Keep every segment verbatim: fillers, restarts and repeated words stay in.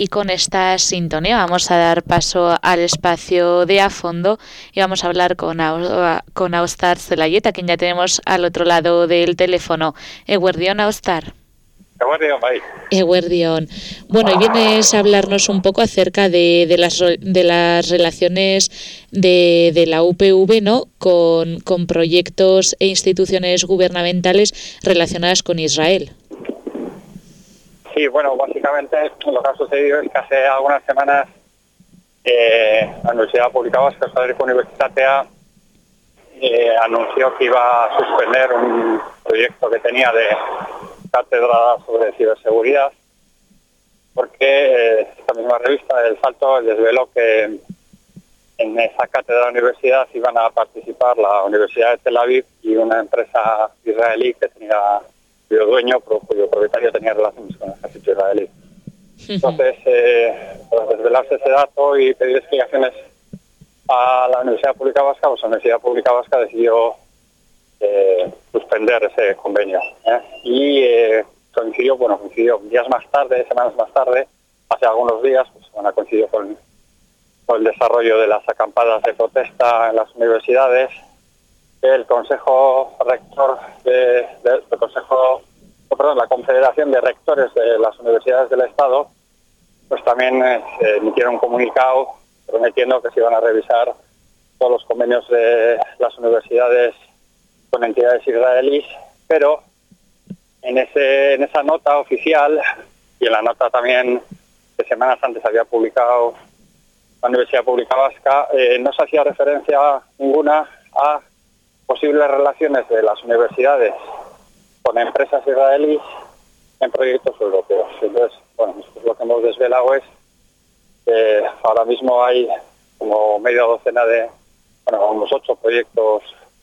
y con esta sintonía vamos a dar paso al espacio de A Fondo y vamos a hablar con, con Austar Zelayet, a quien ya tenemos al otro lado del teléfono. Eguerdión, Austar. Eguerdión, bye. Eguerdión. Bueno, y vienes a hablarnos un poco acerca de, de, las, de las relaciones de, de la U P V, ¿no?, con, con proyectos e instituciones gubernamentales relacionadas con Israel. Sí, bueno, básicamente lo que ha sucedido es que hace algunas semanas eh, la Universidad Pública Vasca, Euskal Universitatea, eh, anunció que iba a suspender un proyecto que tenía de cátedra sobre ciberseguridad, porque eh, esta misma revista, El Salto, desveló que en esa cátedra de la universidad iban a participar la Universidad de Tel Aviv y una empresa israelí que tenía, cuyo dueño, cuyo propietario tenía relaciones con el ejército israelí. Entonces, eh, tras desvelarse ese dato y pedir explicaciones a la Universidad Pública Vasca, pues la Universidad Pública Vasca decidió eh, suspender ese convenio. ¿eh? Y eh, coincidió, bueno, coincidió días más tarde, semanas más tarde, hace algunos días, pues bueno, coincidió con, con el desarrollo de las acampadas de protesta en las universidades. El Consejo Rector de, de, del Consejo, oh, perdón, la Confederación de Rectores de las Universidades del Estado, pues también eh, emitieron un comunicado prometiendo que se iban a revisar todos los convenios de las universidades con entidades israelíes, pero en ese en esa nota oficial y en la nota también que semanas antes había publicado la Universidad Pública Vasca, eh, no se hacía referencia ninguna a posibles relaciones de las universidades con empresas israelíes en proyectos europeos. Entonces, bueno, lo que hemos desvelado es que ahora mismo hay como media docena de, bueno, unos ocho proyectos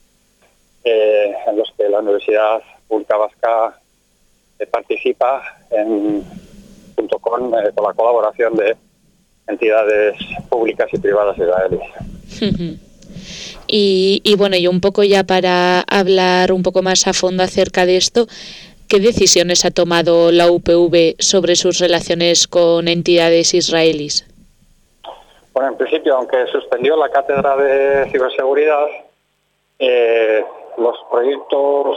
eh, en los que la Universidad Pública Vasca eh, participa en, junto con, eh, con la colaboración de entidades públicas y privadas israelíes. Y, y bueno, y un poco ya para hablar un poco más a fondo acerca de esto, ¿qué decisiones ha tomado la U P V sobre sus relaciones con entidades israelíes? Bueno, en principio, aunque suspendió la cátedra de ciberseguridad, eh, los proyectos,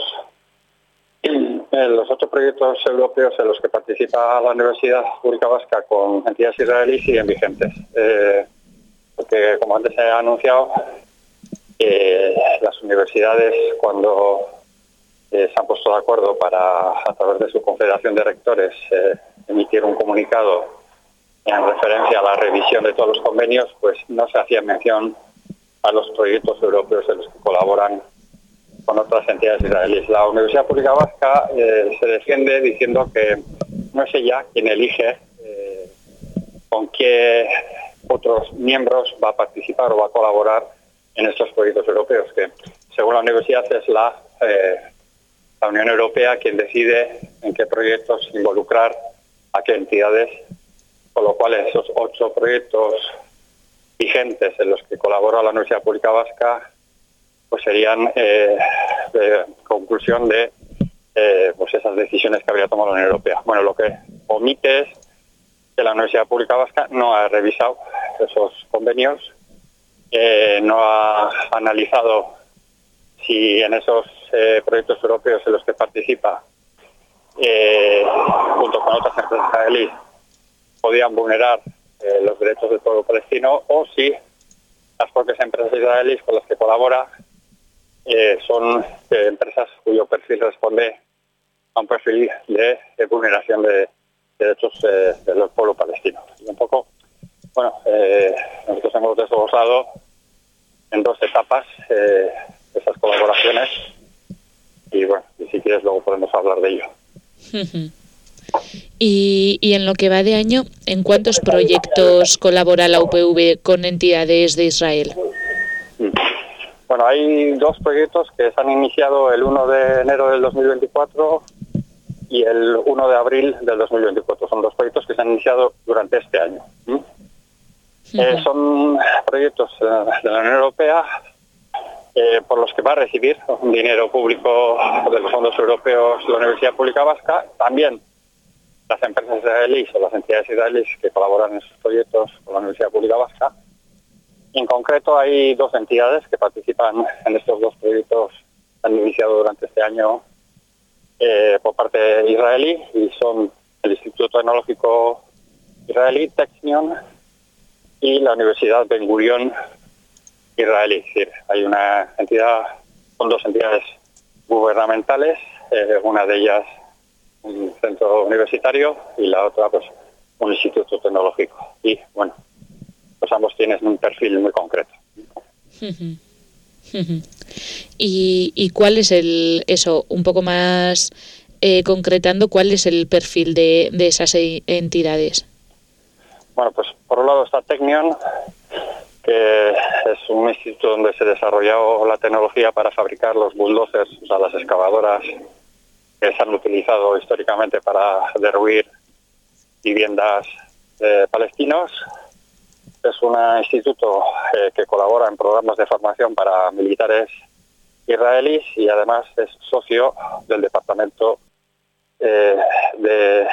eh, los ocho proyectos europeos en los que participa la Universidad Pública Vasca con entidades israelíes siguen vigentes. Eh, porque, como antes se ha anunciado, eh, las universidades, cuando eh, se han puesto de acuerdo para, a través de su confederación de rectores, eh, emitir un comunicado en referencia a la revisión de todos los convenios, pues no se hacía mención a los proyectos europeos en los que colaboran con otras entidades israelíes. La Universidad Pública Vasca eh, se defiende diciendo que no es ella quien elige eh, con qué otros miembros va a participar o va a colaborar en estos proyectos europeos, que según la universidad es la, eh, la Unión Europea quien decide en qué proyectos involucrar a qué entidades, con lo cual esos ocho proyectos vigentes en los que colabora la Universidad Pública Vasca pues serían eh, de conclusión de eh, pues esas decisiones que habría tomado la Unión Europea. Bueno, lo que omite es que la Universidad Pública Vasca no ha revisado esos convenios, eh, no ha analizado si en esos eh, proyectos europeos en los que participa eh, junto con otras empresas israelíes podían vulnerar eh, los derechos del pueblo palestino, o si las propias empresas israelíes con las que colabora eh, son eh, empresas cuyo perfil responde a un perfil de, de vulneración de, de derechos eh, del pueblo palestino. Y un poco, bueno, eh, nosotros hemos desglosado en dos etapas eh, esas colaboraciones y bueno, y si quieres luego podemos hablar de ello. Y, y en lo que va de año, ¿en cuántos proyectos colabora la U P V con entidades de Israel? Bueno, hay dos proyectos que se han iniciado el uno de enero del dos mil veinticuatro y el uno de abril del dos mil veinticuatro. Son dos proyectos que se han iniciado durante este año. ¿Mm? Uh-huh. Eh, son proyectos de la Unión Europea eh, por los que va a recibir un dinero público de los fondos europeos de la Universidad Pública Vasca. También las empresas israelíes o las entidades israelíes que colaboran en esos proyectos con la Universidad Pública Vasca. Y en concreto hay dos entidades que participan en estos dos proyectos que han iniciado durante este año eh, por parte israelí, y son el Instituto Tecnológico Israelí, Technion, y la Universidad Ben Gurion israelí. Es decir, hay una entidad, son dos entidades gubernamentales, eh, una de ellas un centro universitario y la otra pues un instituto tecnológico. Y bueno, pues ambos tienen un perfil muy concreto. ¿Y, y cuál es el, eso, un poco más eh, concretando, cuál es el perfil de, de esas entidades? Bueno, pues por un lado está Technion, que es un instituto donde se desarrolló la tecnología para fabricar los bulldozers, o sea, las excavadoras que se han utilizado históricamente para derruir viviendas de palestinos. Es un instituto eh, que colabora en programas de formación para militares israelíes y además es socio del departamento eh, de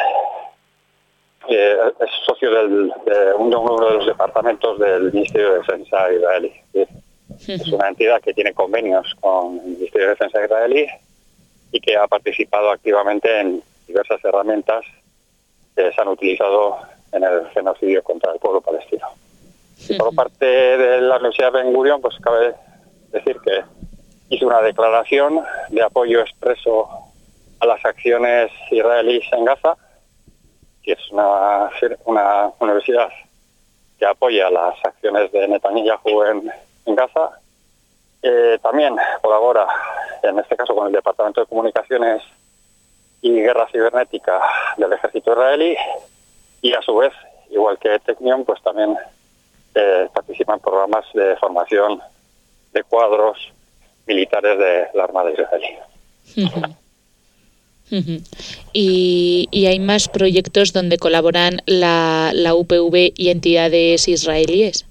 eh, es socio del, de uno de los departamentos del Ministerio de Defensa israelí. Es una entidad que tiene convenios con el Ministerio de Defensa israelí y que ha participado activamente en diversas herramientas que se han utilizado en el genocidio contra el pueblo palestino. Y por parte de la Universidad Ben Gurion, pues cabe decir que hizo una declaración de apoyo expreso a las acciones israelíes en Gaza, que es una, una universidad que apoya las acciones de Netanyahu en, en Gaza. Eh, también colabora, en este caso, con el Departamento de Comunicaciones y Guerra Cibernética del Ejército Israelí, y a su vez, igual que Technion, pues también eh, participa en programas de formación de cuadros militares de la Armada israelí. Uh-huh. Uh-huh. ¿Y, y hay más proyectos donde colaboran la, la U P V y entidades israelíes?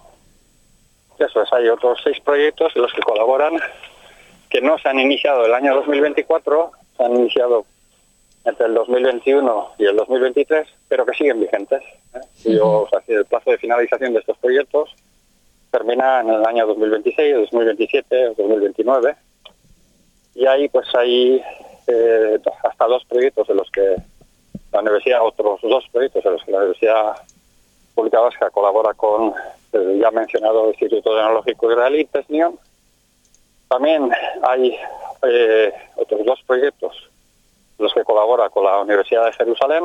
Eso es, hay otros seis proyectos en los que colaboran, que no se han iniciado el año dos mil veinticuatro, se han iniciado entre el dos mil veintiuno y el dos mil veintitrés, pero que siguen vigentes. ¿eh? Uh-huh. Yo, o sea, el plazo de finalización de estos proyectos termina en el año dos mil veintiséis, dos mil veintisiete, dos mil veintinueve, y ahí pues hay eh, hasta dos proyectos en los que la universidad, otros dos proyectos en los que la Universidad Pública Vasca colabora con el ya mencionado Instituto Tecnológico Israelí, Technion. También hay eh, otros dos proyectos en los que colabora con la Universidad de Jerusalén,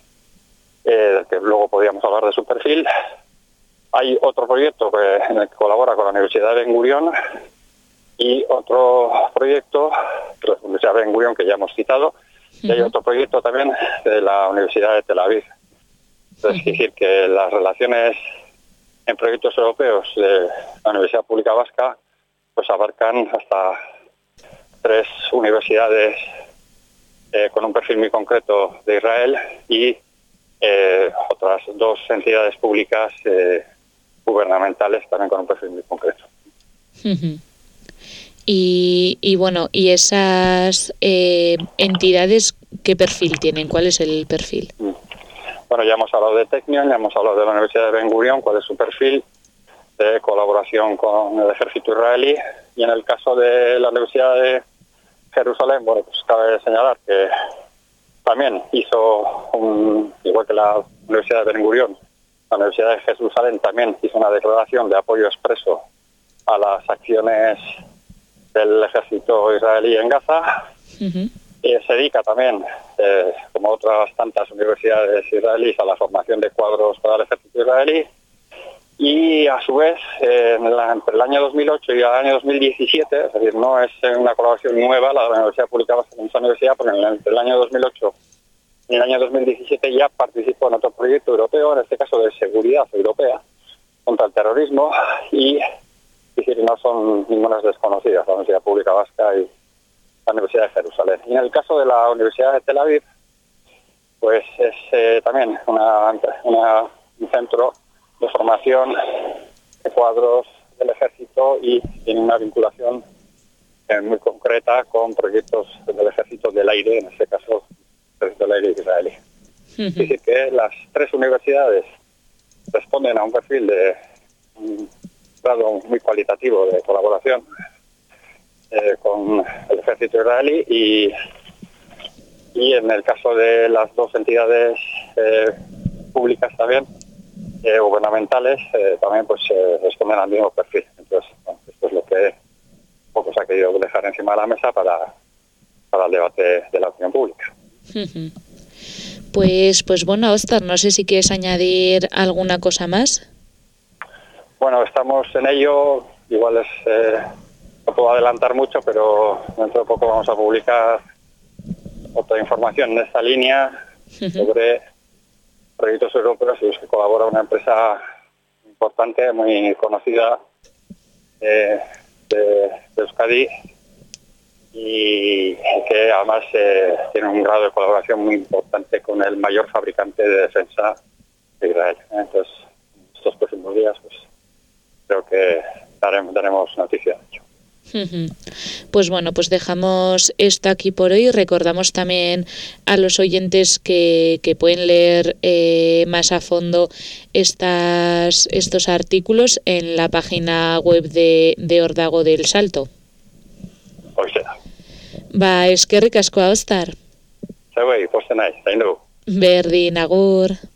eh, que luego podríamos hablar de su perfil. Hay otro proyecto que, en el que colabora con la Universidad de Ben Gurion, y otro proyecto, la Universidad de Ben Gurion, que ya hemos citado, uh-huh. Y hay otro proyecto también de la Universidad de Tel Aviv. Entonces, uh-huh. Es decir, que las relaciones en proyectos europeos de la Universidad Pública Vasca pues abarcan hasta tres universidades eh, con un perfil muy concreto de Israel y eh, otras dos entidades públicas eh, gubernamentales también con un perfil muy concreto. Uh-huh. Y, y bueno, ¿y esas eh, entidades qué perfil tienen? ¿Cuál es el perfil? Bueno, ya hemos hablado de Technion, ya hemos hablado de la Universidad de Ben Gurion, cuál es su perfil de colaboración con el ejército israelí. Y en el caso de la Universidad de Jerusalén, bueno, pues cabe señalar que también hizo, un, igual que la Universidad de Ben Gurion, la Universidad de Jerusalén también hizo una declaración de apoyo expreso a las acciones del ejército israelí en Gaza. Uh-huh. Eh, se dedica también, eh, como otras tantas universidades israelíes, a la formación de cuadros para el ejército israelí. Y a su vez, eh, en la, entre el año dos mil ocho y el año dos mil diecisiete, es decir, no es una colaboración nueva la de la Universidad Pública Vasca con esa universidad, porque entre el año dos mil ocho y el año dos mil diecisiete ya participó en otro proyecto europeo, en este caso de seguridad europea, contra el terrorismo, y es decir, no son ninguna desconocidas la Universidad Pública Vasca y la Universidad de Jerusalén. Y en el caso de la Universidad de Tel Aviv, pues es eh, también una, una, un centro de formación de cuadros del ejército y tiene una vinculación eh, muy concreta con proyectos del ejército del aire, en este caso el ejército del aire israelí. Uh-huh. Es decir, que las tres universidades responden a un perfil de un grado muy cualitativo de colaboración eh, con el ejército israelí y, y en el caso de las dos entidades eh, públicas también, eh, gubernamentales, eh, también pues eh, responden al mismo perfil. Entonces, bueno, esto es lo que poco se ha querido dejar encima de la mesa para, para el debate de la opinión pública. Uh-huh. Pues, pues bueno, Óscar, no sé si quieres añadir alguna cosa más. Bueno, estamos en ello, igual es, eh, no puedo adelantar mucho, pero dentro de poco vamos a publicar otra información en esta línea uh-huh. sobre proyectos europeos en los que colabora una empresa importante, muy conocida eh, de, de Euskadi y que además eh, tiene un grado de colaboración muy importante con el mayor fabricante de defensa de Israel. Entonces, estos próximos días, pues creo que daremos, daremos noticia de ello. Uh-huh. Pues bueno, pues dejamos esto aquí por hoy. Recordamos también a los oyentes que, que pueden leer eh, más a fondo estas, estos artículos en la página web de, de Ordago del Salto. Hoy será. Ba, eskerrik asko, Óscar. Zeuei, posten naiz, zain dugu. Berdin, agur.